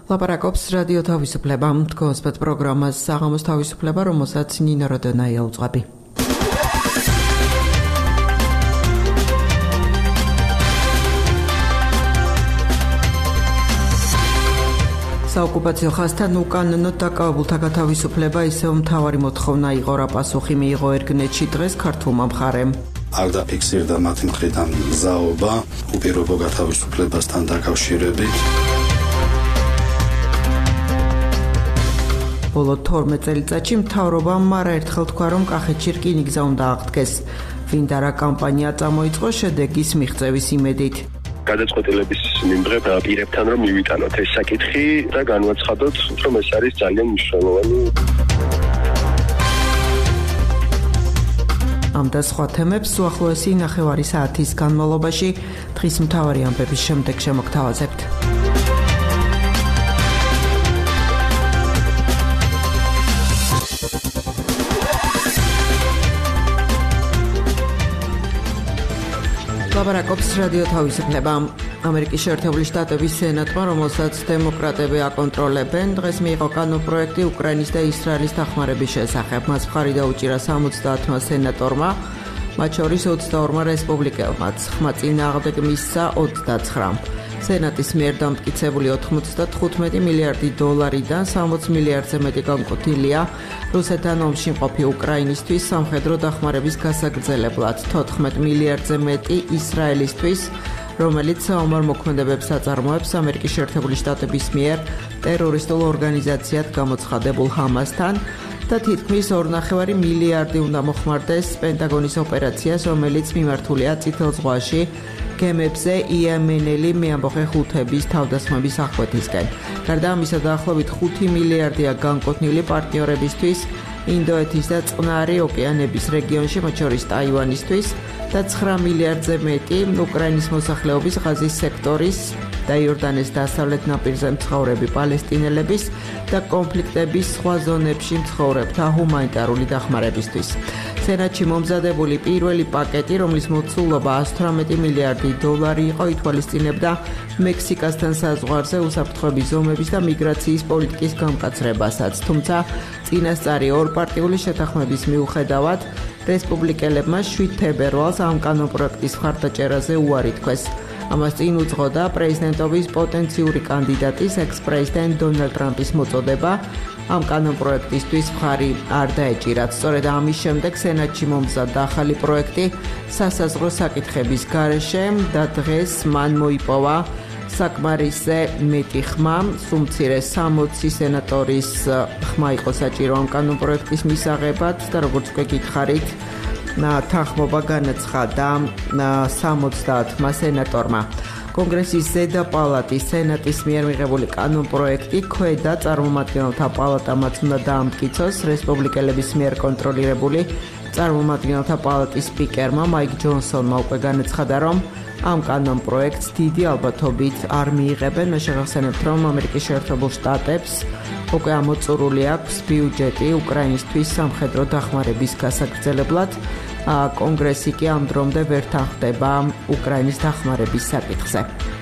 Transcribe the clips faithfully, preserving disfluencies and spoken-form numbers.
ლაპარაკობს რადიო თავისუფლება, თქვენს პროგრამას საღამოს თავისუფლება, რომელსაც ნინა როდონაია უძღვები. საოკუპაციო ხაზთან უკანონოდ დაკავებულთა გათავისუფლება ისევ მთავარი მოთხოვნა იყო, რა პასუხი მიიღო ერგნეტში დღეს ქართულმა მხარემ. არ დაფიქსირდა მათი მხრიდან მგზაობა უპირობო გათავისუფლებასთან დაკავშირებით. ბოლო თორმეტ წელიწადში მთავრობამ არაერთხელ თქვა, რომ კახეთში რკინიგზა უნდა აღდგეს. ვინდა რა კამპანია წამოიწყო შედეგის მიღწევის იმედით. გადაწყვეტილების მიმღებ პირებთან რომ მივიტანოთ ეს საკითხი და განვაცხადოთ, რომ ეს არის ძალიან მნიშვნელოვანი. ამ და სხვა თემებს უახლოესი ნახევარი საათის განმავლობაში დღის მთავარი ამბების შემდეგ შემოგთავაზებთ. ლაპარაკობს რადიო თავისუფლება. ამერიკის შეერთებული შტატების სენატმა, რომელსაც დემოკრატები აკონტროლებენ, დღეს მიიღო კანონპროექტი უკრაინის და ისრაელის დახმარების შესახებ. მას მხარი დაუჭირა სამოცდაათმა სენატორმა, მათ შორის ოცდაორმა რესპუბლიკელმაც. ხმა წინააღმდეგ მისცა ოცდაცხრამ. სენატის მიერ დამტკიცებული ოთხმოცდათხუთმეტი მილიარდი დოლარიდან სამოც მილიარდზე მეტი განკუთვნილია რუსეთთან ომში მყოფი უკრაინისთვის სამხედრო დახმარების გასაგრძელებლად, თოთხმეტ მილიარდზე მეტი ისრაელისთვის, რომელიც საომარ მოქმედებებს აწარმოებს ამერიკის შეერთებული შტატების მიერ ტერორისტულ ორგანიზაციად გამოცხადებულ ჰამასთან და თითქმის ორნახევარი მილიარდი უნდა მოხმარდეს პენტაგონის ოპერაციას, რომელიც მიმართულია წითელ ზღვაში გემებზე იემენელი მეამბოხე ხუთების თავდასხმების აღკვეთისკენ. გარდა ამისა, დაახლოებით ხუთი მილიარდია განკუთვნილი პარტნიორებისთვის ინდოეთის და წყნარი ოკეანეების რეგიონში, მათ შორის ტაივანისთვის და ცხრა მილიარდზე მეტი უკრაინის მოსახლეობის ღაზის სექტორის და იორდანეს დასავლეთ ნაპირზე მცხოვრები პალესტინელების და კონფლიქტების სხვა ზონებში მცხოვრებთა ჰუმანიტარული დახმარებისთვის. სენატში მომზადებული პირველი პაკეტი, რომლის მოცულობა ათს თვრამეტი მილიარდი დოლარი იყო, ითვალისწინებდა მექსიკასთან საზღვარზე უსაფრთხოების ზომების და მიგრაციის პოლიტიკის გამკაცრებასაც, თუმცა წინასწარი ორპარტიული შეთანხმების მიუხედავად რესპუბლიკელებმა შვიდ თებერვალს ამ კანონპროექტის მხარდაჭერაზე უარი თქვეს. ამას წინ უძღოდა პრეზიდენტობის პოტენციური კანდიდატის ექს-პრეზიდენტ დონალდ ტრამპის მოწოდება. ამ კანონპროექტისთვის მხარი არ დაეჭირათ. სწორედ ამის შემდეგ სენატში მომზადდა ახალი პროექტი სასაზღვრო საკითხების გარეშე და დღეს მან მოიპოვა საკმარისზე მეტი ხმა, სუმცირე სამოცი სენატორის ხმა იყო საჭირო ამ კანონპროექტის მისაღებად და როგორც უკვე გითხარით, თანხმობა განაცხადა სამოცდაათმა სენატორმა. კონგრესის ზედა პალატის სენატის მიერ მიღებული კანონპროექტი ქვედა წარმომადგენელთა პალატამაც უნდა დაამტკიცოს. რესპუბლიკელების მიერ კონტროლირებული წარმომადგენელთა პალატის სპიკერმა მაიკ ჯონსონმა უკვე განაცხადა, რომ ამ კანონპროექტს დიდი ალბათობით არ მიიღებენ. მე შევახსენებთ, რომ ამერიკის შეერთებულ შტატებს უკვე ამოწურული აქვს ბიუჯეტი უკრაინისთვის სამხედრო დახმარების გასაგრძელებლად. კონგრესი კი ამ დრომდე ვერ თანხდება უკრაინის დახმარების საკითხზე.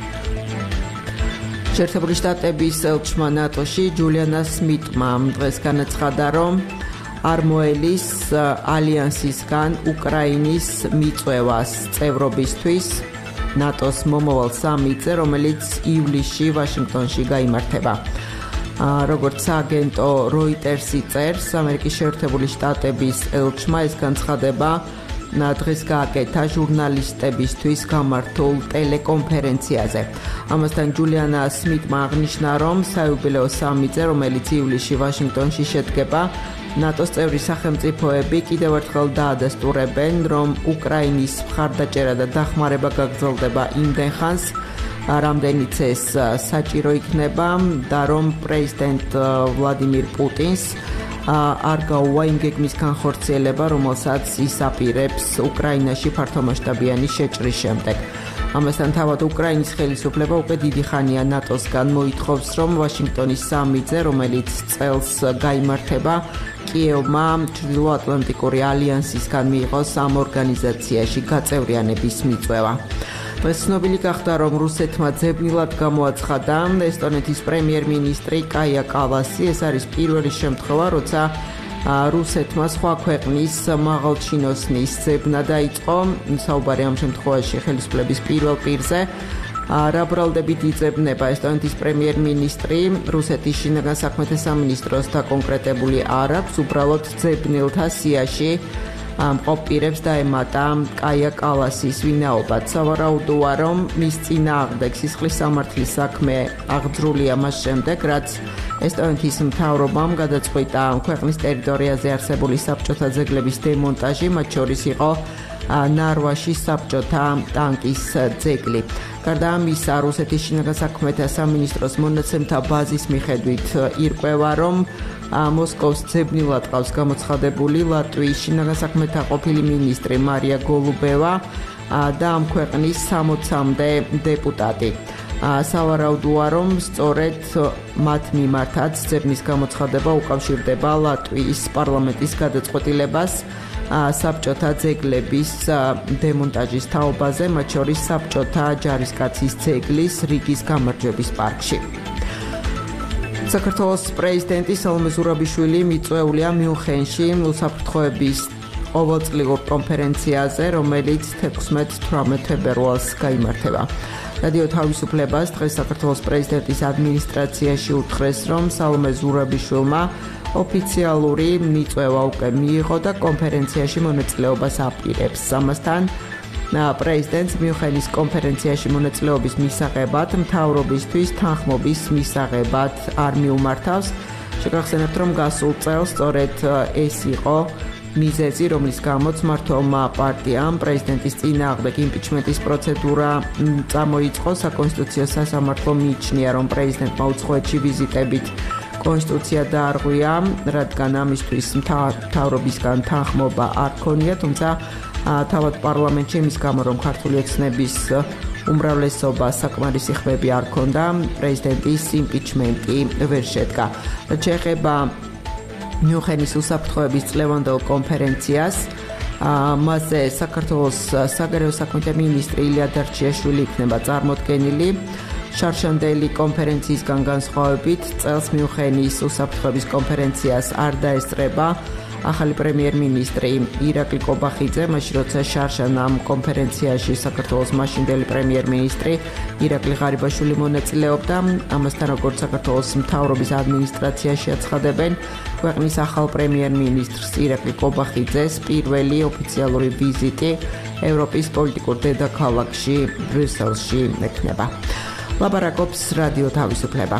შეერთებული შტატების ელჩმა ნატოში ჯულიანა სმიტმა დღეს განაცხადა, რომ არ მოელის ალიანსისგან უკრაინის მიწვევას წევრობისთვის ნატოს მომავალ სამიტზე, რომელიც ივლისში ვაშინგტონში გაიმართება. როგორც აგენტო როიტერსი წერს, ამერიკის შეერთებული შტატების ელჩმა ეს განცხადება დღეს გააკეთა ჟურნალისტებისთვის გამართულ ტელეკონფერენციაზე. ამასთან ჯულიანა სმიტმა აღნიშნა, რომ საიუბილეო სამიტზე, რომელიც ივლისში ვაშინგტონში შედგება, ნატოს წევრი სახელმწიფოები კიდევ ერთხელ დაადასტურებენ, რომ უკრაინის მხარდაჭერა და დახმარება გაგრძელდება იმდენ ხანს, რამდენიც ეს საჭირო იქნება და რომ პრეზიდენტ ვლადიმირ პუტინს არ გაუვა იმ გეგმის განხორციელება, რომელსაც ის აპირებს უკრაინაში ფართომასშტაბიანი შეჭრის შემდეგ. ამასთან თავად უკრაინის ხელისუფლება უკვე დიდი ხანია ნატოსგან მოითხოვს, რომ ვაშინგტონის სამიტზე, რომელიც წელს გაიმართება, კიევმა ჩრდილოატლანტიკური ალიანსისგან მიიღოს ამ ორგანიზაციაში გაწევრიანების მიწვევა. დღეს ცნობილი გახდა, რომ რუსეთმა ძებნილად გამოაცხადა ესტონეთის პრემიერ-მინისტრი კაია კალასი. ეს არის პირველი შემთხვევა, როცა რუსეთმა სხვა ქვეყნის მაღალჩინოსნის ძებნა დაიწყო. საუბარი ამ შემთხვევაში ხელისუფლების პირველ პირზე. რა ბრალდებით იძებნება ესტონეთის პრემიერ-მინისტრი, რუსეთის შინაგან საქმეთა სამინისტროს დაკონკრეტებული არ აქვს, უბრალოდ ძებნილთა სიაში მყოფ პირებს დაემატა კაია კალასის ვინაობა. სავარაუდოა, რომ მის წინააღმდეგ სისხლის სამართლის საქმე აღძრულია მას შემდეგ, რაც ესტონეთის მთავრობამ გადაწყვიტა ქვეყნის ტერიტორიაზე არსებული საბჭოთა ძეგლების დემონტაჟი, მათ შორის იყო ნარვაში საბჭოთა ტანკის ძეგლი. გარდა ამისა, რუსეთის შინაგან საქმეთა სამინისტროს მონაცემთა ბაზის მიხედვით ირკვევა, რომ მოსკოვს ძებნილად ყავს გამოცხადებული ლატვიის შინაგან საქმეთა ყოფილი მინისტრი მარია გოლუბევა და ამ ქვეყნის სამოცამდე დეპუტატი. სავარაუდოა, რომ სწორედ მათ მიმართაც ძებნის გამოცხადება უკავშირდება ლატვიის პარლამენტის გადაწყვეტილებას საბჭოთა ძეგლების დემონტაჟის თაობაზე, მათ შორის საბჭოთა ჯარისკაცის ძეგლის რიგის გამარჯვების პარკში. საქართველოს პრეზიდენტი სალომე ზურაბიშვილი მიწვეულია მიუნხენში უსაფრთხოების ყოველწლიურ კონფერენციაზე, რომელიც თექვსმეტ თვრამეტ თებერვალს გაიმართება. რადიო თავისუფლებას დღეს საქართველოს პრეზიდენტის ადმინისტრაციაში უთხრეს, რომ სალომე ზურაბიშვილმა ოფიციალური მიწვევა უკვე მიიღო და კონფერენციაში მონაწილეობას აპირებს. ამასთან პრეზიდენტს მიუნხენის კონფერენციაში მონაწილეობის მისაღებად მთავრობისთვის თანხმობის მისაღებად არ მიუმართავს. შეგახსენებთ, რომ გასულ წელს სწორედ ეს იყო მიზეზი, რომლის გამოც მმართველმა პარტიამ პრეზიდენტის წინააღმდეგ იმპიჩმენტის პროცედურა წამოიწყო. საკონსტიტუციო სასამართლო მიიჩნია, რომ პრეზიდენტმა უცხოეთში ვიზიტებით კონსტიტუცია დაარღვია, რადგან ამისთვის მთავრობისგან თანხმობა არ ქონია, თუმცა თავად პარლამენტში იმის გამო, რომ ქართული ოცნების უმრავლესობა საკმარისი ხმები არ ქონდა, პრეზიდენტის იმპიჩმენტი ვერ შედგა. რაც შეეხება მიუნხენის უსაფრთხოების წლევანდელ კონფერენციას, მასზე საქართველოს საგარეო საქმეთა მინისტრი ილია დარჩიაშვილი იქნება წარმოდგენილი. შარშანდელი კონფერენციისგან განსხვავებით, წელს მიუნხენის უსაფრთხოების კონფერენციას არ დაესწრება ახალი პრემიერ-მინისტრი ირაკლი კობახიძე, მაშინ როცა შარშან ამ კონფერენციაში საქართველოს მაშინდელი პრემიერ-მინისტრი ირაკლი ღარიბაშვილი მონაწილეობდა. ამასთან, როგორც საქართველოს მთავრობის ადმინისტრაციაში აცხადებენ, ქვეყნის ახალ პრემიერ-მინისტრს ირაკლი კობახიძეს პირველი ოფიციალური ვიზიტი ევროპის პოლიტიკურ დედაქალაქში ბრიუსელში ექნება. ლაპარაკობს რადიო თავისუფლება.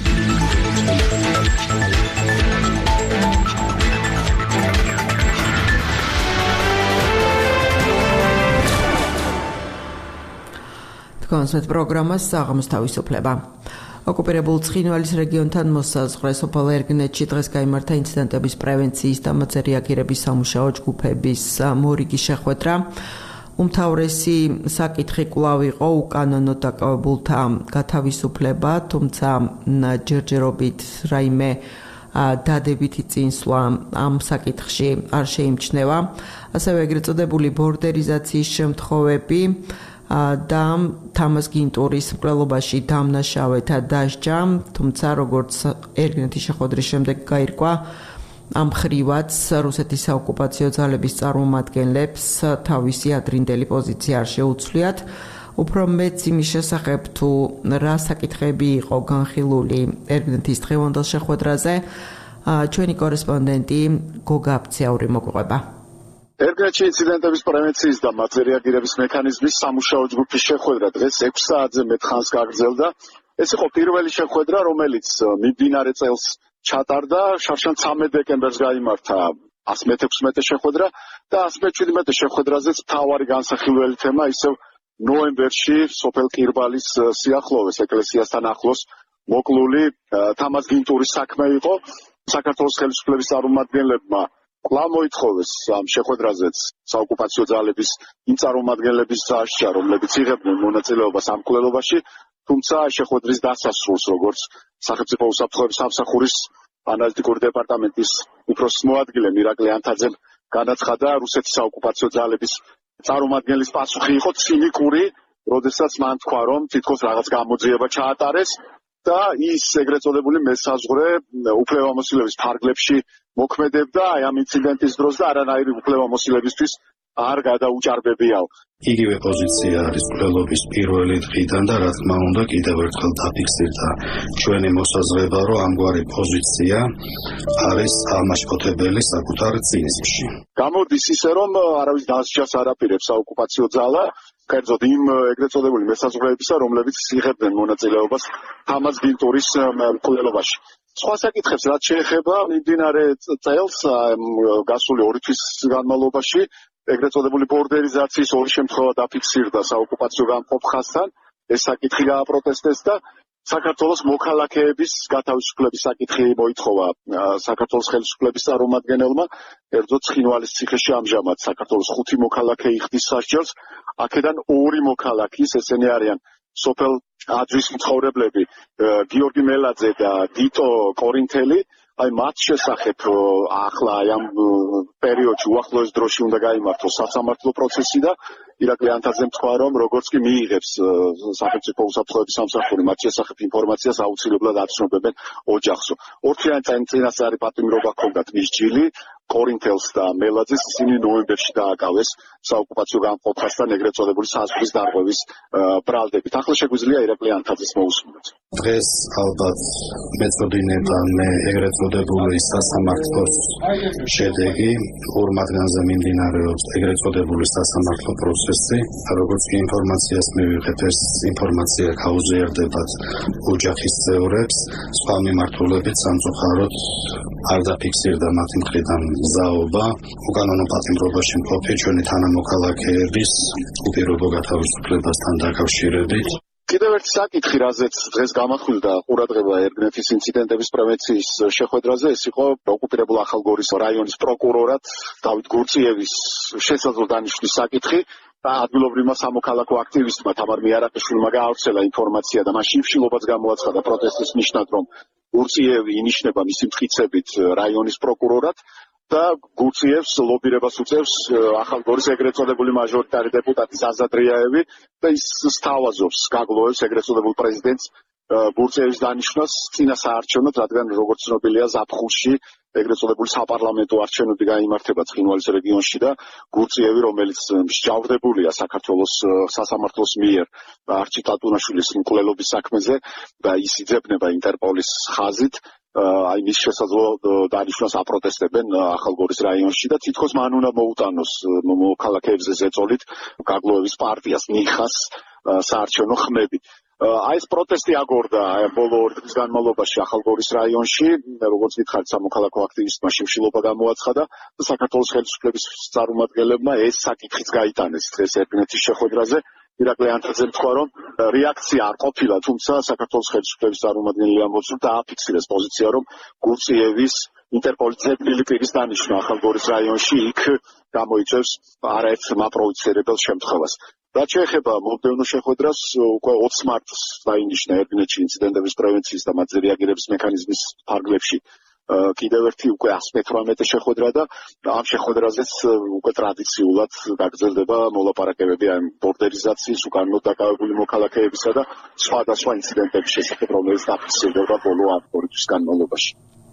კონსერტ პროგრამას საღამოს თავისუფლება. ოკუპირებულ ცხინვალის რეგიონთან მოსაზღვრე სოფელ ერგნეთში დღეს გაიმართა ინციდენტების პრევენციის და მათზე რეაგირების სამუშაო ჯგუფების მორიგი შეხვედრა. უმთავრესი საკითხი კვლავ იყო უკანონო დაკავებულთა გათავისუფლება, თუმცა ჯერჯერობით რაიმე დადებითი წინსვლა ამ საკითხში არ შეიმჩნევა. ასევე ეგრეთ წოდებული ბორდერიზაციის შემთხვევები და თამაზ გინტურის მკვლელობაში დამნაშავეთა დასჯა, თუმცა როგორც ერგნეთის შეხვედრის შემდეგ გაირკვა, ამ ხრივაც რუსეთის საოკუპაციო ძალების წარმომადგენლებს თავისი ადრინდელი პოზიცია არ შეუცვლიათ. უფრო მეც იმის შესახებ, თუ რა საკითხები იყო განხილული ერგნეთის დღევანდელ შეხვედრაზე, ჩვენი კორესპონდენტი გოგა აბცაური მოგვიყვება. ერგნეთში ინციდენტების პრევენციის და მათზე რეაგირების მექანიზმის სამუშაო ჯგუფის შეხვედრა დღეს ექვს საათზე მეტ ხანს გაგრძელდა. ეს იყო პირველი შეხვედრა, რომელიც მიმდინარე წელს ჩატარდა. შარშან ცამეტ დეკემბერს გაიმართა ასი მეთექვსმეტე შეხვედრა და ასი მეჩვიდმეტე შეხვედრაზეც მთავარი განსახილველი თემა ისევ ნოემბერში სოფელ ყირბალის სიახლოვეს ეკლესიასთან ახლოს მოკლული თამაზ გინტურის საქმე იყო. საქართველოს ხელისუფლების წარმომადგენლებმა კვლავ მოითხოვეს ამ შეხვედრაზეც საოკუპაციო ძალების იმ წარმომადგენლების დასჯა, რომლებიც იღებდნენ მონაწილეობას ამ მკვლელობაში, თუმცა შეხვედრის დასასრულს, როგორც სახელმწიფო უსაფრთხოების სამსახურის ანალიტიკური დეპარტამენტის უფროსის მოადგილე მირაკლი ანთაძემ განაცხადა, რუსეთის საოკუპაციო ძალების წარმომადგენლის პასუხი იყო ცინიკური როდესაც მან თქვა, რომ თითქოს რაღაც გამოძიება ჩაატარეს და ის ეგრეთ წოდებული მესაზღვრე უფლებამოსილების ფარგლებში მოქმედებდა აი ამ ინციდენტის დროს და არანაირი უფლებამოსილებისთვის არ გადაუჭარბებიაო. იგივე პოზიცია არის მკვლელობის პირველი დღიდან და რა თქმა უნდა კიდევ ერთხელ დაფიქსირდა ჩვენი მოსაზრება, რომ ამგვარი პოზიცია არის აღმაშფოთებელი საკუთარ წინსვლში. გამოდის ისე, რომ არავის დასჯას არ აპირებს საოკუპაციო ძალა, კერძოდ იმ ეგრეთ წოდებული მესაზღვრეებისა, რომლებიც იღებდნენ მონაწილეობას თამაზგინტურის მკვლელობაში. სხვა საკითხებს რაც შეეხება მიმდინარე წელს გასული ორი თვის განმავლობაში ეგრეთ წოდებული ბორდერიზაციის ორი შემთხვევა დაფიქსირდა საოკუპაციო გამყოფ ხაზთან. ეს საკითხი გააპროტესტეს და საქართველოს მოქალაქეების გათავისუფლების საკითხი მოითხოვა საქართველოს ხელისუფლების წარმომადგენელმა. კერძოდ ცხინვალის ციხეში ამჟამად საქართველოს ხუთი მოქალაქე იხდის სასჯელს. აქედან ორი მოქალაქის, ესენი არიან სოფელ აძვის მცხოვრებლები გიორგი მელაძე და დიტო კორინთელი. აი მათ შესახებ ახლა აი ამ პერიოდში უახლოეს დროში უნდა გაიმართოს სასამართლო პროცესი და ირაკლი ანთაძემ თქვა, რომ როგორც კი მიიღებს სახელმწიფო უსაფრთხოების სამსახური მათ შესახებ ინფორმაციას აუცილებლად აცნობებენ ოჯახსო. ორთვიანი წინასწარი პატიმრობა ჰქონდათ მის ჯილი კორინთელს და მელაძეს, ისინი ნოემბერში დააკავეს საოკუპაციო გამყოფ ხაზთან ეგრეთ წოდებული საზღვრის დარღვევის ბრალდებით. ახლა შეგვიძლია ირაკლი ანთაძეს მოусმინოთ. დღეს ალბათ მეწოდინება მე ეგრეთ წოდებული სასამართლოს შედეგი ორ მათგანზე მიმდინარეობს ეგრეთ წოდებული სასამართლო პროცესი. როგორც კი ინფორმაციას მივიღეთ, ეს ინფორმაცია გაუზიარდებათ ოჯახის წევრებს, სხვა მიმართულებით სამწუხაროდ არ დაფიქსირდა მათი მხრიდან ზაობა უკანონო პატიმრობაში მყოფი ჩვენი თანამოქალაქეების უპირობო გათავისუფლებასთან დაკავშირებით. კიდევ ერთი საკითხი, რაზეც დღეს გამახვილდა ყურადღება ერგნეთის ინციდენტების პრევენციის შეხვედრაზე, ეს იყო ოკუპირებულ ახალგორის რაიონის პროკურორად დავით გურწიევის შესაძლო დანიშვნის საკითხი. ადგილობრივმა სამოქალაქო აქტივისტმა თამარ მიარაყიშვილმა გაავრცელა ინფორმაცია და მან შიმშილობაც გამოაცხადა პროტესტის ნიშნად, რომ გურწიევი ინიშნება მისი მტკიცებით რაიონის პროკურორად და გურწიევს ლობირებას უწევს ახალგორის ეგრეთ წოდებული მაჟორიტარი დეპუტატი აზად რიაევი და ის სთავაზობს, გაგლოვებს ეგრეთ წოდებულ პრეზიდენტს გურწიევის დანიშვნას წინა საარჩევნოდ, რადგან როგორც ცნობილია ზაფხულში ეგრეთ წოდებული საპარლამენტო არჩევნები გაიმართება ცხინვალის რეგიონში და გურწიევი, რომელიც მსჯავრდებულია საქართველოს სასამართლოს მიერ არჩილ ტატუნაშვილის მკვლელობის საქმეზე და ის იძებნება ინტერპოლის ხაზით, აი მის შესაძლო დანიშვნას აპროტესტებენ ახალგორის რაიონში და თითქოს მან უნდა მოუტანოს მოქალაქეებზე ზეწოლით გაგლოევის პარტიას ნიხას საარჩევნო ხმები. აი ეს პროტესტი აგორდა ბოლო ორი წლის განმავლობაში ახალგორის რაიონში, როგორც გითხარით, სამოქალაქო აქტივისტმა შიმშილობა გამოაცხადა და საქართველოს ხელისუფლების წარმომადგენლებმა ეს საკითხიც გაიტანეს დღეს ერგნეთის შეხვედრაზე. ირაკლი ანთაძემ თქვა, რომ რეაქცია არ ყოფილა, თუმცა საქართველოს ხელისუფლების წარმომადგენელი ამბობს, რომ დააფიქსირეს პოზიცია, რომ გურწიევის ინტერპოლის ძებნილი პირის დანიშვნა ახალგორის რაიონში იქ გამოიწვევს არაერთ მაპროვოცირებელ შემთხვევას. რაც შეეხება მომდევნო შეხვედრას, უკვე ოცი მარტს დაინიშნა ერგნეთში ინციდენტების პრევენციის და მათზე რეაგირების მექანიზმის ფარგლებში კიდევ ერთი უკვე ასი მეთვრამეტე შეხვედრა და ამ შეხვედრაზეც უკვე ტრადიციულად გაგრძელდება მოლაპარაკებები ამ ბორდერიზაციის, უკანონოდ დაკავებული მოქალაქეებისა და სხვადასხვა ინციდენტების შესახებ, რომელიც დაფიქსირდება ბოლო ორი თვის განმავლობაში.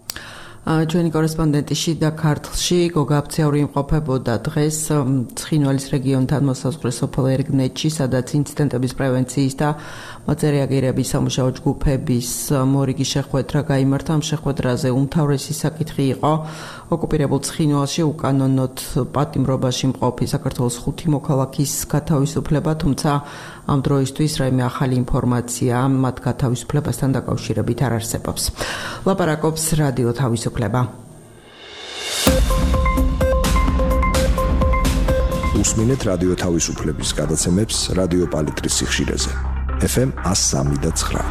ჩვენი კორესპონდენტი შიდა ქართლში გოგა აფციური იმყოფებოდა დღეს ცხინვალის რეგიონთან მოსაზღვრე სოფელ ერგნეთში, სადაც ინციდენტების პრევენციის და მათზე რეაგირების სამუშაო ჯგუფების მორიგი შეხვედრა გაიმართა. ამ შეხვედრაზე უმთავრესი საკითხი იყო ოკუპირებულ ცხინვალში უკანონოდ პატიმრობაში მყოფი საქართველოს ხუთი მოქალაქის გათავისუფლება, თუმცა ამ დროისთვის რაიმე ახალი ინფორმაცია მათ გათავისუფლებასთან დაკავშირებით არ არსებობს. ლაპარაკობს რადიო თავისუფლება. უსმინეთ რადიო თავისუფლების გადაცემებს რადიო პალიტრის სიხშირეზე. ეფ ემ εκατო სამი და ცხრა.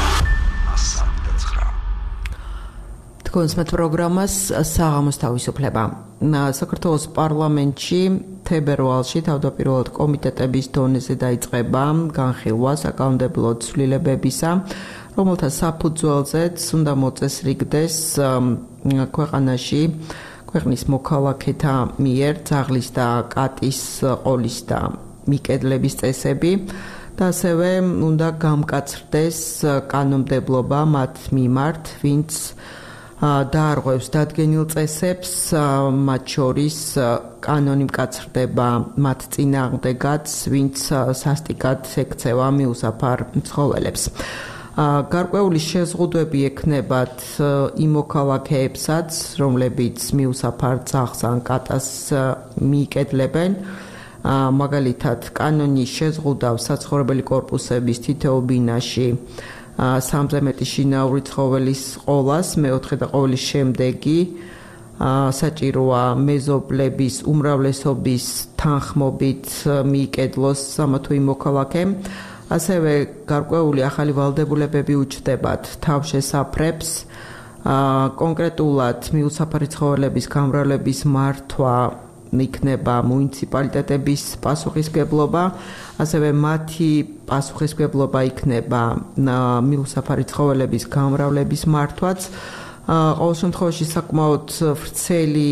კონსმეთ პროგრამას საღამოს თავისუფლება. საქართველოს პარლამენტში თებერვალში თავდაპირველად კომიტეტების დონეზე დაიწყება განხილვა საკანონმდებლო ცვლილებებისა, რომელთა საფუძველზეც უნდა მოწესრიგდეს ქვეყანაში ქვეყნის მოქალაქეთა მიერ ძაღლის და კატის ყოლის და მიკედლების წესები. და ასევე უნდა გამკაცრდეს კანონმდებლობა მათ მიმართ, ვინც დაარღვევს დადგენილ წესებს, მათ შორის კანონი მკაცრდება მათ წინააღმდეგაც, ვინც სასტიკად ექცევა მიუსაფარ ცხოველებს. გარკვეული შეზღუდვები ექნებათ იმ მოქალაქეებსაც, რომლებიც მიუსაფარ ძაღლს ან კატას მიიკედლებენ. მაგალითად, კანონი შეზღუდავს საცხოვრებელი კორპუსების თითოეულ ბინაში სამზე მეტი შინაური ცხოველის ყოლას, მეოთხე და ყოვლის შემდეგი საჭიროა მეზობლების უმრავლესობის თანხმობით მიიკედლოს ამა თუ იმ მოქალაქემ. ასევე გარკვეული ახალი ვალდებულებები უჩნდებათ თავშესაფრებს, კონკრეტულად მიუსაფარი ცხოველების გამრავლების მართვა იქნება მუნიციპალიტეტების პასუხისმგებლობა, ასევე მათი პასუხისმგებლობა იქნება მიუსაფარი ცხოველების გამრავლების მართვაც. ყოველ შემთხვევაში საკმაოდ ვრცელი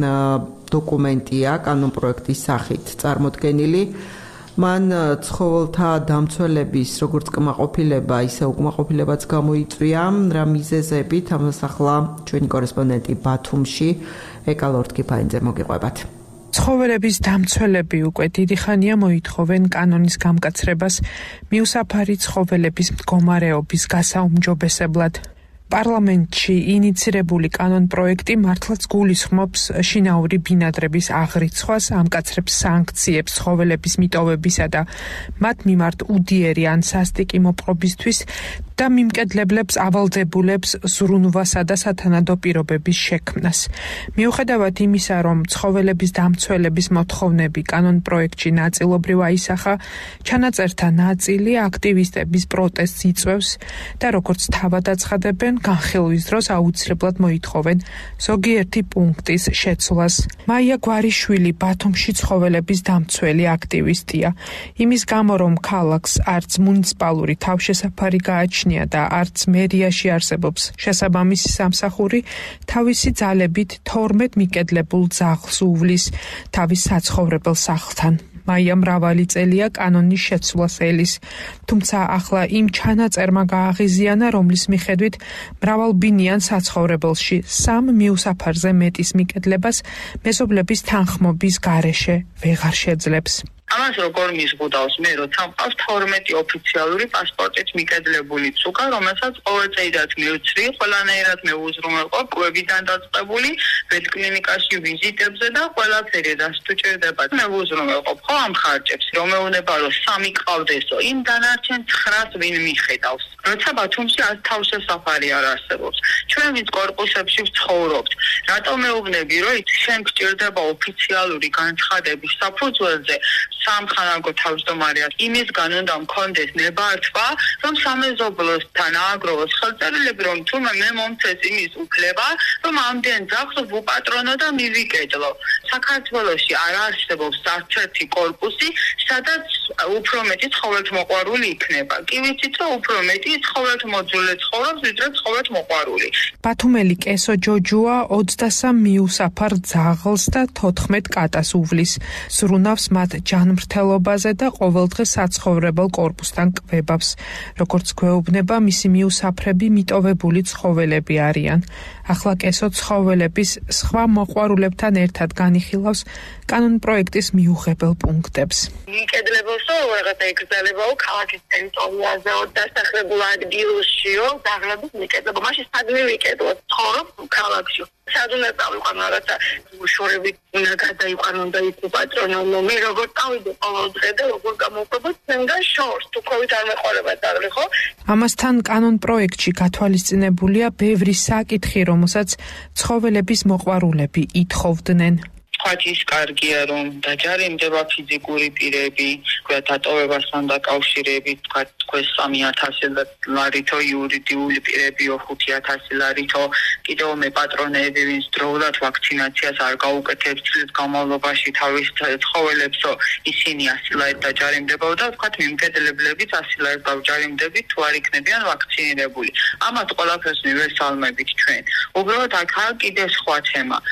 დოკუმენტია კანონპროექტის სახით წარმოდგენილი. მან ცხოველთა დამცველების როგორც კმაყოფილება, ისე უკმაყოფილებაც გამოიწვია, რა მიზეზებით, ამას ახლა ჩვენი კორესპონდენტი ბათუმში ეკა ლორთქიფაინძე მოგიყვებათ. ცხოველების დამცველები უკვე დიდი ხანია მოითხოვენ კანონის გამკაცრებას მიუსაფარი ცხოველების მდგომარეობის გასაუმჯობესებლად. პარლამენტში ინიცირებული კანონპროექტი მართლაც გულისხმობს შინაური ბინადრების აღრიცხვას, ამკაცრებს სანქციებს ცხოველების მიტოვებისა და მათ მიმართ უდიერი ან სასტიკი მოპყრობისთვის და მიმკედლებლებს ავალდებულებს ზრუნვასა და სათანადო პირობების შექმნას. მიუხედავად იმისა, რომ ცხოველების დამცველების მოთხოვნები კანონპროექტში ნაწილობრივ აისახა, ჩანაწერთა ნაწილი აქტივისტების პროტესტს იწვევს და როგორც თავად აცხადებენ, განხილვის დროს აუცილებლად მოითხოვენ ზოგიერთი პუნქტის შეცვლას. მაია გვარიშვილი ბათუმში ცხოველების დამცველი აქტივისტია. იმის გამო, რომ ქალაქს არც მუნიციპალური თავშესაფარი გააჩნია და არც მერიაში არსებობს შესაბამისი სამსახური, თავისი ძალებით თორმეტ მიკედლებულ ძაღლს უვლის თავის საცხოვრებელ სახლთან. მაია მრავალი წელია კანონის შეცვლას ელის, თუმცა ახლა იმ ჩანაწერმა გააღიზიანა, რომლის მიხედვით მრავალბინიან საცხოვრებელში სამ მიუსაფარზე მეტის მიკედლებას მეზობლების თანხმობის გარეშე ვეღარ შეძლებს. ამას როგორ მიზღუდავს მე, როცა მყავს თორმეტი ოფიციალური პასპორტით მიკედლებული ცუკა, რომელსაც ყოველწლიურად მივცრი, ყველანაირად მე უზრუნველყოფ კვებიდან დაწყებული ველკლინიკაში ვიზიტებზე და ყველაფერი რაც თუ ჭირდება მე უზრუნველყოფ ხო ამ ხარჯებს, რომ მეუნება რომ სამი ყავდესო, იმ დანარჩენ ცხრას ვინ მიხედავს. როცა ბათუმში თავშესაფარი არ არსებობს, ჩვენ ვინც კორპუსებში ვცხოვრობთ, რატომ მეუბნები, რომ შენ გჭირდება ოფიციალური განცხადების საფუძველზე სამხანაგო თავმჯდომარეა იმისგან უნდა მქონდეს ნებართვა, რომ სამეზობლოსთან ააგროვოს ხელწერილები, რომ თურმე მე მომცეს იმის უფლება, რომ ამდენ ძაღლს ვუპატრონო და მივიკედლო. საქართველოში არ არსებობს არც ერთი კორპუსი, სადაც უფრო მეტი ცხოველთმოყვარული იქნება. კი ვიცით, რომ უფრო მეტი ცხოველთმოძულე ცხოვრობს, ვიდრე ცხოველთმოყვარული. ბათუმელი კესო ჯოჯუა ოცდასამ მიუსაფარ ძაღლს და თოთხმეტ კატას უვლის. ზრუნავს მათ ჯანმრთელობაზე და ყოველდღე საცხოვრებელ კორპუსთან კვებავს. როგორც გვეუბნება, მისი მიუსაფრები მიტოვებული ცხოველები არიან. ახლა კესო ცხოველების სხვა მოყვარულებთან ერთად განიხილავს კანონპროექტის მიუღებელ პუნქტებს. მიკედლებოსო, რაღაცა ეკრძალებაო ქალაქის ტერიტორიაზეო დასახლებულ ადგილშიო, ძაღლების მიკედლებო. მაშინ სადმე ვიკედლოთ, ცხოვრობ ქალაქში. სად უნდა წავიყვანო რაღაცა შორებით უნდა გადაიყვანო და იქ უპატრონო. მე როგორ წავიდე ყოველ დღე და როგორ გამოვყვებო თენგან შორს, თუ COVID არ მეყარება ძაღლი, ხო? ამასთან კანონპროექტში გათვალისწინებულია ბევრი საკითხი, რომელსაც ცხოველების მოყვარულები ითხოვდნენ. თქვათ ის კარგია, რომ დაჯარიმდება ფიზიკური პირები, თქვათ დატოვებასთან დაკავშირებით, თქვათ თქვენ სამი ათასი ლარითო იურიდიული პირებიო ხუთი ათასი ლარითო, კიდევ მე პატრონები, ვინც დროულად ვაქცინაციას არ გაუკეთებს წლის განმავლობაში თავის ცხოველებსო, ისინი ასი ლარით დაჯარიმდებოდა და თქვათ მიმკედლებლებიც ასი ლარით დავჯარიმდებით, თუ არ იქნებიან ვაქცინირებული. ამათ ყველაფერს მივესალმებით ჩვენ. უბრალოდ აქაა კიდევ სხვა თემა.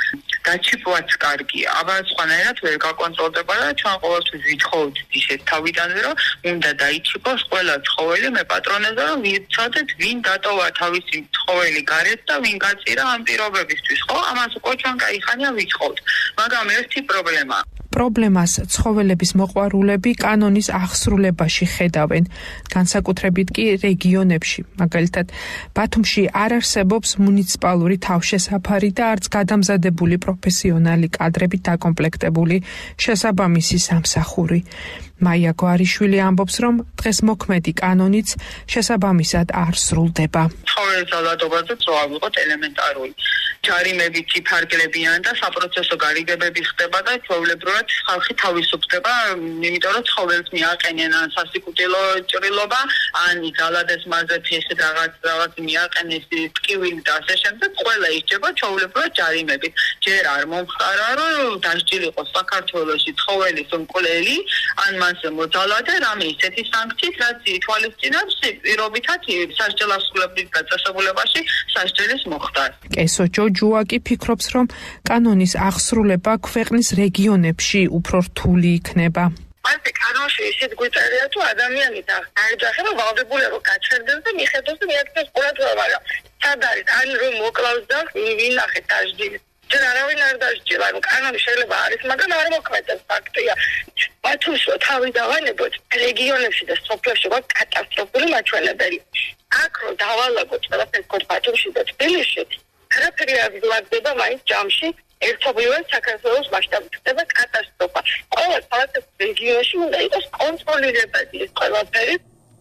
დაჩიპვაც კარგია, აბა სხვანაირად ვერ გაკონტროლდება და ჩვენ ყოველთვის ვითხოვთ ისეთ თავიდანვე, რომ უნდა დაიჩიპოს ყველა ცხოველი მე პატრონეზე, რომ ვიცოდეთ ვინ დატოვა თავისი ცხოველი გარეთ და ვინ გაწირა ამ პირობებისთვის, ხო? ამას უკვე ჩვენ კაიხანია ვიცხოვთ. მაგრამ ერთი პრობლემა პრობლემას ცხოველების მოყვარულები კანონის აღსრულებაში ხედავენ, განსაკუთრებით კი რეგიონებში. მაგალითად, ბათუმში არ არსებობს მუნიციპალური თავშესაფარი და არც გადამზადებული პროფესიონალი კადრებით დაკომპლექტებული შესაბამისი სამსახური. მაია გვარიშვილი ამბობს, რომ დღეს მოქმედი კანონიც შესაბამისად არ სრულდება. ცხოველის ძალადობაზე წვა ვიყოთ ელემენტარული. ჯარიმებით იფარგლებიან და საპროცესო გარიგებები ხდება და ჩვეულებრივად ხალხი თავისუფლდება, იმიტომ რომ ცხოველს მიაყენენ ან სასიკუტილო ჭრილობა, ან ძალადეს მასზე ფეხით რაღაც რაღაც მიაყენეს ტკივილი და ასე შემდეგ, ყველა ისჯება ჩვეულებრივად ჯარიმებით. ჯერ არ მომხდარა, რომ დასჯილიყო საქართველოში ცხოველის მკვლელი, ან მას მოძალადა რამე ისეთი სანქციით, რაც ითვალისწინებს პირობითად სასჯელოსნობის დაწესებულებაში სასჯელის მოხდარს. კესო ჯოჯუაკი ფიქრობს, რომ კანონის აღსრულება ქვეყნის რეგიონებში უფრო რთული იქნება. ასე კანონში ისეთ გვიწერია, თუ ადამიანი დაეჯახება, რომ ვალდებულია რომ გაჩერდეს და მიხედოს და მიაქცევს ყურადღება, რომ სად არის, ან რომ მოკლავს და ვინახეთ დასჯილი. ჯერ არავინ არ დასჯილა, რომ კანონი შეიძლება არის, მაგრამ არ მოქმედებს ფაქტია. ბათუმში თავი დავანებოთ რეგიონებში და სოფლებში ვარ კატასტროფული მაჩვენებელი. აქ რომ დავალაგოთ ყველაფერს გქონდ ბათუმში და თბილისში, არაფერი არ გძლავდება მაინც ჯამში, ერთობლივად საქართველოს მასშტაბით ხდება კატასტროფა. ყველა ქალაქის რეგიონში უნდა იყოს კონტროლირებადი ეს ყველაფერი.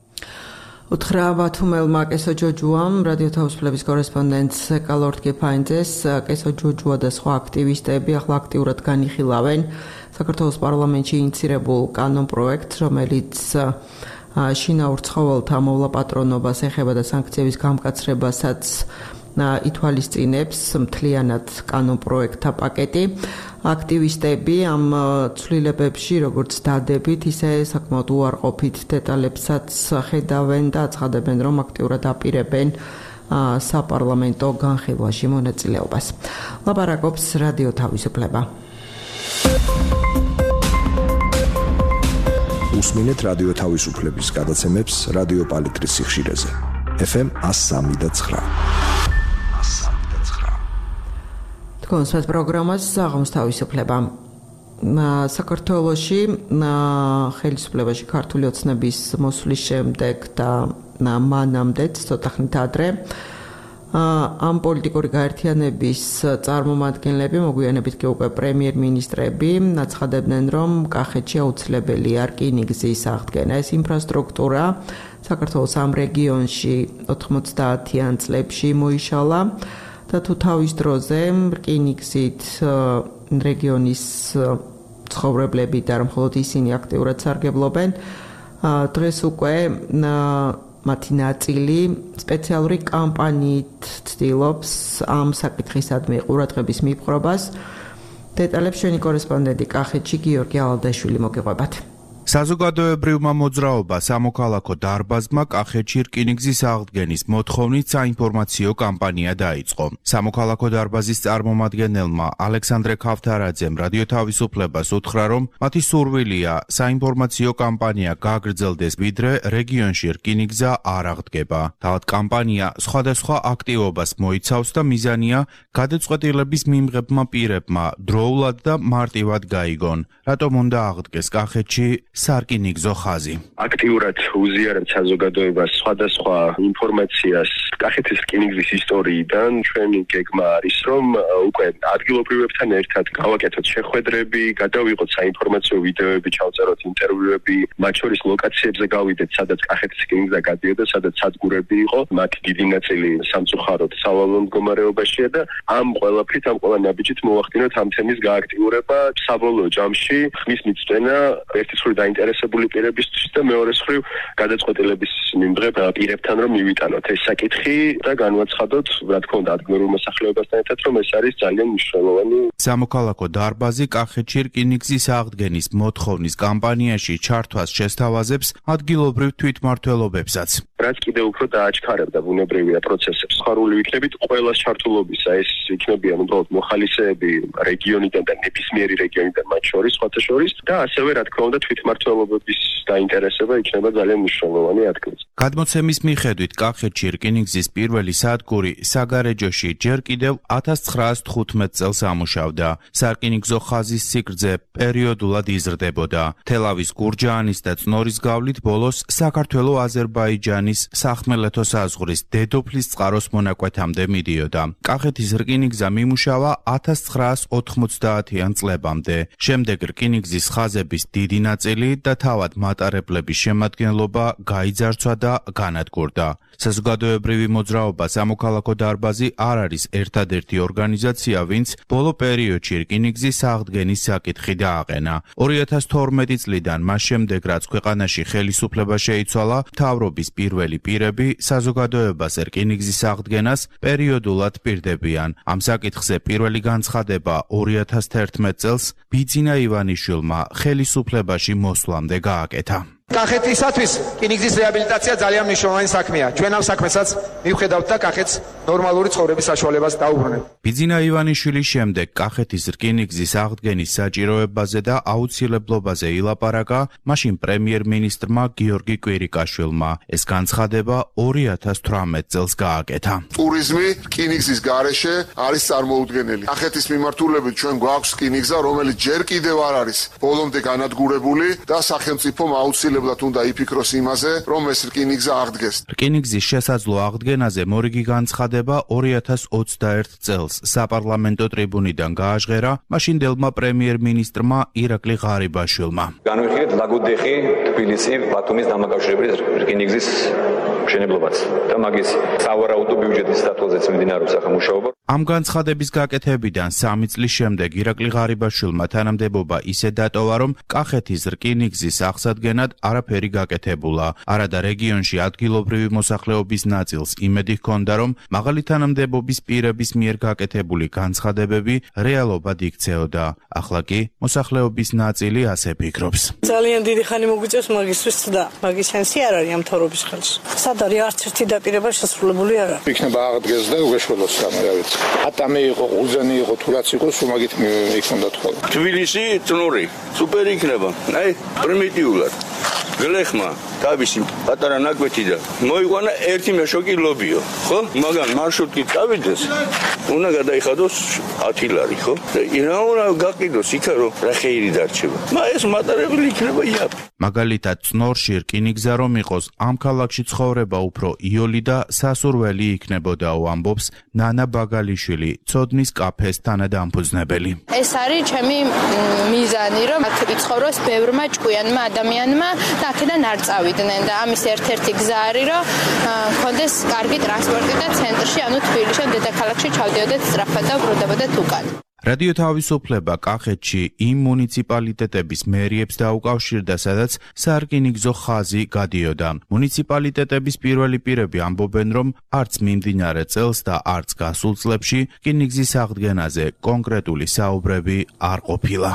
უთხრა ბათუმელმა კესო ჯოჯუამ, რადიო თავისუფლების კორესპონდენტს ეკალორდ გეფაინძეს, კესო ჯოჯუა და სხვა აქტივისტები ახლა აქტიურად განიხილავენ საქართველოს პარლამენტში ინიცირებულ კანონ პროექტს, რომელიც შინაურ ცხოველთა მოვლაპატრონობას ეხება და სანქციების გამკაცრებასაც ითვალისწინებს მთლიანად კანონ პროექტთა პაკეტი. აქტივისტები ამ ცვლილებებში, როგორც დადებით, ისე საკმაოდ უარყოფით დეტალებსაც ხედავენ და აცხადებენ, რომ აქტიურად აპირებენ საპარლამენტო განხილვაში მონაწილეობას. ლაპარაკობს რადიო თავისუფლება. უსმინეთ რადიო თავისუფლების გადაცემებს რადიო პალიტრის სიხშირეზე. ეფ ემ one oh three point nine. კონსერტ პროგრამას საღამოს თავისუფლება. საქართველოში ხელისუფლებაში ქართული ოცნების მოსვლის შემდეგ და მანამდეც ცოტა ხნით ადრე ამ პოლიტიკური გაერთიანების წარმომადგენლები, მოგვიანებით კი უკვე პრემიერ-მინისტრები, აცხადებდნენ, რომ კახეთში აუცილებელია რკინიგზის აღდგენა. ეს ინფრასტრუქტურა საქართველოს ამ რეგიონში ოთხმოცდაათიან წლებში მოიშალა და თუ თავის დროზე რკინიგზით რეგიონის ცხოვრებლები და მხოლოდ ისინი აქტიურად სარგებლობენ, დღეს უკვე მათი ნაწილი სპეციალური კამპანიით ცდილობს ამ საკითხისადმი ყურადღების მიპყრობას. დეტალებს ჩვენი კორესპონდენტი კახეთში გიორგი ალადაშვილი მოგიყვებათ. საზოგადოებრივმა მოძრაობა სამოქალაქო დარბაზმა კახეთში რკინიგზის აღდგენის მოთხოვნით საინფორმაციო კამპანია დაიწყო. სამოქალაქო დარბაზის წარმომადგენელმა ალექსანდრე ქავთარაძემ რადიო თავისუფლებას უთხრა, რომ მათი სურვილია საინფორმაციო კამპანია გაგრძელდეს, ვიდრე რეგიონში რკინიგზა არ აღდგება. თავად კამპანია სხვადასხვა აქტივობას მოიცავს და მიზანია გადაწყვეტილების მიმღებმა პირებმა დროულად და მარტივად გაიგონ, რატომ უნდა აღდგეს კახეთში სარკინიგზო ხაზი. აქტიურად უზიარებთ საზოგადოებას სხვადასხვა ინფორმაციას კახეთის რკინიგზის ისტორიიდან. ჩვენი გეგმა არის, რომ უკვე ადგილობრივებთან ერთად გავაკეთოთ შეხვედრები, გადავიღოთ საინფორმაციო ვიდეოები, ჩავწეროთ ინტერვიუები, მათ შორის ლოკაციებზე გავიდეთ, სადაც კახეთის რკინიგზა გადიოდა, სადაც სადგურები იყო. მათი დიდი ნაწილი სამწუხაროდ სავალალო მდგომარეობაშია და ამ ყველაფრით, ამ ყველა ნაბიჯით მოვახდინოთ ამ თემის გააქტიურება. საბოლოო ჯამში ხმის მიწვენა ერთის მხრივ დაინტერესებული პირებისთვის და მეორეს მხრივ გადაწყვეტილების მიმდღებ პირებთან რომ მივიტანოთ ეს საკითხი და განვაცხადოთ, რა თქმა უნდა, ადგილობრივ მოსახლეობასთან ერთად, რომ ეს არის ძალიან მნიშვნელოვანი. სამოქალაქო დარბაზი კახეთში რკინიგზის აღდგენის მოთხოვნის კამპანიაში ჩართვას შესთავაზებს ადგილობრივ თვითმმართველობებსაც. რაც კიდევ უფრო დააჩქარებდა ბუნებრივია პროცესებს. ხარული ვიქნებით ყველას ჩართულობისა, ეს იქნებიან უბრალოდ მოხალისეები რეგიონიდან და ნებისმიერი რეგიონიდან მათ შორის, სხვათა შორის და ასევე რა თქმა უნდა თვითმმართველობების დაინტერესება იქნება ძალიან მნიშვნელოვანი ადგილზე. გადმოცემის მიხედვით კახეთში რკინიგზის პირველი სადგური საგარეჯოში ჯერ კიდევ ათას ცხრაას თხუთმეტ წელს ამუშავდა. სარკინიგზო ხაზის სიგრძე პერიოდულად იზრდებოდა. თელავის გურჯაანის და წნორის გავლით ბოლოს საქართველო-აზერბაიჯანის სახმელეთო საზღვრის დედოფლის წყაროს მონაკვეთამდე მიდიოდა. კახეთის რკინიგზა მიმუშავა ათას ცხრაას ოთხმოცდაათიან წლებამდე. შემდეგ რკინიგზის ხაზების დიდი ნაწილი და თავად მატარებლების შემადგენლობა გაიძარცვა და განადგურდა. საზოგადოებრივი მოძრაობა სამოქალაქო დარბაზი არ არის ერთადერთი ორგანიზაცია, ვინც ბოლო პერიოდში რკინიგზის აღდგენის საკითხი დააყენა. ორი ათას თორმეტი წლიდან მას შემდეგ, რაც ქვეყანაში ხელისუფლება შეიცვალა, მთავრობის პირველი პირები საზოგადოებას რკინიგზის აღდგენას პერიოდულად პირდებიან. ამ საკითხზე პირველი განცხადება ორი ათას თერთმეტ წელს ბიძინა ივანიშვილმა ხელისუფლებაში მოსვლამდე გააკეთა. კახეთისათვის რკინიგზის რეაბილიტაცია ძალიან მნიშვნელოვანი საქმეა. ჩვენ ამ საქმესაც მივხედავთ და კახეთს ნორმალური ცხოვრების საშუალებას დაუბრუნებთ. ბიძინა ივანიშვილის შემდეგ კახეთის რკინიგზის აღდგენის საჭიროებაზე და აუცილებლობაზე ილაპარაკა მაშინ პრემიერ-მინისტრმა გიორგი კვირიკაშვილმა. ეს განცხადება ორი ათას თვრამეტ წელს გააკეთა. ტურიზმი რკინიგზის გარეშე არის წარმოუდგენელი. კახეთის მიმართულებით ჩვენ გვაქვს რკინიგზა, რომელიც ჯერ კიდევ არ არის ბოლომდე განადგურებული და სახელმწიფომ აუცილებლად უნდა იფიქროს იმაზე, რომ ეს რკინიგზა აღდგეს. რკინიგზის შესაძლო აღდგენაზე მორიგი განცხადება ორი ათას ოცდაერთ წელს საპარლამენტო ტრიბუნიდან გააჟღერა მაშინდელმა პრემიერ-მინისტრმა ირაკლი ღარიბაშვილმა. განვიხილეთ ლაგოდეხი თბილისი ბათუმის დამაკავშირებელი რკინიგზის მშენებლობაც და მაგის სავარაუდო ბიუჯეტის საფუძველზეც მიმდინარეობს ახლა მუშაობა. ამ განცხადების გაკეთებიდან სამი წლის შემდეგ ირაკლი ღარიბაშვილმა თანამდებობა ისე დატოვა, რომ კახეთის რკინიგზის აღსადგენად არაფერი გაკეთებულა. არადა რეგიონში ადგილობრივი მოსახლეობის ნაწილს იმედი ჰქონდა, რომ მაღალი თანამდებობის პირების მიერ გაკეთებული განცხადებები რეალობად იქცეოდა. ახლა კი მოსახლეობის ნაწილი ასე ფიქრობს. ძალიან დიდი ხანი მოგვიწევს მაგისტრის ცდა. მაგის სენსი არ არის ამ თორობის ხელში. სად არის არც ერთი დაპირება შესრულებული არ არის. იქნება აღდგეს და უგეშველოს გამერავით. ატამი იყო, უზენი იყო, თუ რაც იყო, სუმაგით იქონდა თქო. თბილისი, წნური, სუპერი იქნება. აი, პრიმიტიულად. გლეხმა თავისი პატარა ნაკვეთი და მოიყვანა ერთი მეშოკი ლობიო, ხო? მაგან მარშრუტით წავიდეს, უნდა გადაიხადოს ათი ლარი, ხო? რა უნდა გაყიდოს იქა რომ რა ხეირი დარჩება. მა ეს მატარებელი იქნება იაფი. მაგალითად, წნორში რკინიგზა რომ იყოს, ამ ქალაქში ცხოვრება უფრო იოლი და სასურველი იქნებოდაო, ამბობს ნანა ბაგალიშვილი, ცოდნის კაფეს თანადამფუძნებელი. ეს არის ჩემი მიზანი, რომ აქ იცხოვროს ბევრმა ჭკვიანმა ადამიანმა და აქედან არ წავიდნენ და ამის ერთ-ერთი გზა არის, რომ მქონდეს კარგი ტრანსპორტი და ცენტრში, ანუ თბილისში, დედაქალაქში ჩავდიოდეთ სწრაფად და ბრუნდებოდეთ უკან. რადიო თავისუფლება კახეთში იმ მუნიციპალიტეტების მერიებს დაუკავშირდა, სადაც სარკინიგზო ხაზი გადიოდა. მუნიციპალიტეტების პირველი პირები ამბობენ, რომ არც მიმდინარე წელს და არც გასულ წლებში რკინიგზის აღდგენაზე კონკრეტული საუბრები არ ყოფილა.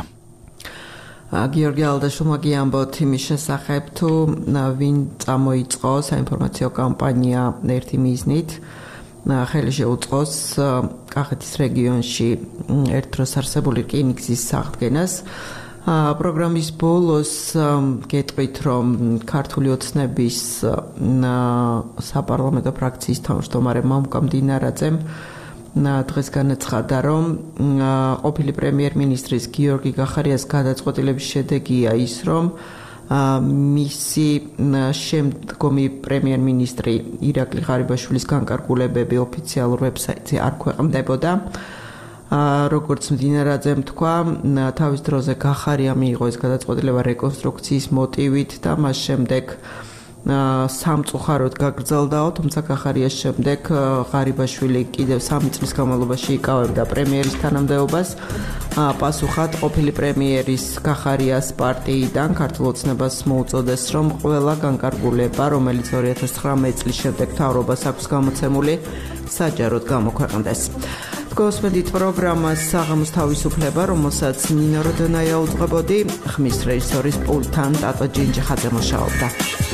გიორგი ალდაშვილმა ამბობთ იმის შესახებ, თუ ვინ წამოიწყო საინფორმაციო კამპანია ერთი მიზნით ხელი შეუწყოს კახეთის რეგიონში ერთ დროს არსებული რკინიგზის აღდგენას. პროგრამის ბოლოს გეტყვით, რომ ქართული ოცნების საპარლამენტო ფრაქციის თავმჯდომარე მამუკა მდინარაძემ დღეს განაცხადა, რომ ყოფილი პრემიერ-მინისტრის გიორგი გახარიას გადაწყვეტილების შედეგია ის, რომ მისი შემდგომი პრემიერ-მინისტრი ირაკლი ღარიბაშვილის განკარგულებები ოფიციალურ ვებსაიტზე არ ქვეყნდებოდა. როგორც მდინარაძემ თქვა, თავის დროზე გახარია მიიღო ეს გადაწყვეტილება რეკონსტრუქციის მოტივით და მას შემდეგ სამწუხაროდ გაგრძელდაო, თუმცა კახარიას შემდეგ ღარიბაშვილი კიდევ სამი წლის განმავლობაში იკავებდა პრემიერის თანამდებობას. პასუხად ყოფილი პრემიერის კახარიას პარტიიდან ქართულ ოცნებას მოუწოდეს, რომ ყველა განკარგულება, რომელიც ორი ათას ცხრამეტი წლის შემდეგ მთავრობას აქვს გამოცემული, საჯაროდ გამოქვეყნდეს. გოსმედით პროგრამას საღამოს თავისუფლება, რომელსაც ნინო როდონაია უძღვებოდი, ხმის რეჟისორის პულტთან ტატო ჯინჯიხაძე მუშაობდა.